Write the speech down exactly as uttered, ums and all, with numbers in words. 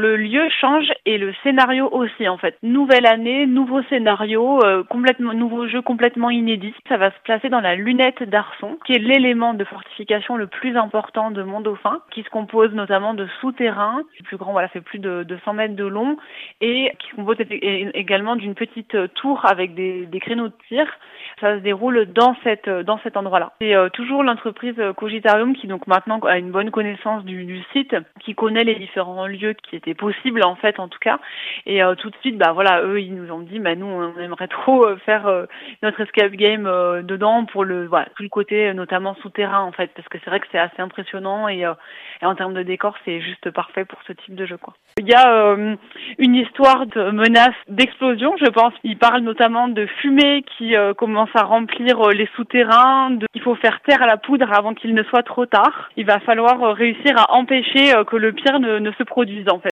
le lieu change et le scénario aussi en fait. Nouvelle année, nouveau scénario, euh, complètement nouveau jeu complètement inédit. Ça va se placer dans la lunette d'Arson, qui est l'élément de fortification le plus important de Mont-Dauphin, qui se compose notamment de souterrains. Le plus grand, voilà, fait plus de, de cent mètres de long et qui se compose également d'une petite tour avec des, des créneaux de tir. Ça se déroule dans cette dans cet endroit-là. C'est euh, toujours l'entreprise Cogitarium qui donc maintenant a une bonne connaissance du, du site, qui connaît les différents lieux qui étaient possibles en fait en tout cas. Et euh, tout de suite, bah voilà, eux ils nous ont dit, bah nous on aimerait trop euh, faire euh, notre escape game euh, dedans pour le voilà tout le côté euh, notamment souterrain en fait, parce que c'est vrai que c'est assez impressionnant et, euh, et en termes de décor c'est juste parfait pour ce type de jeu quoi. Il y a euh, une histoire de menace d'explosion, je pense. Il parle notamment de fumée qui euh, commence à remplir euh, les souterrains. De... Il faut faire taire la poudre avant qu'il ne soit trop tard. Il va falloir euh, réussir à empêcher euh, que le pire ne, ne se produise en fait.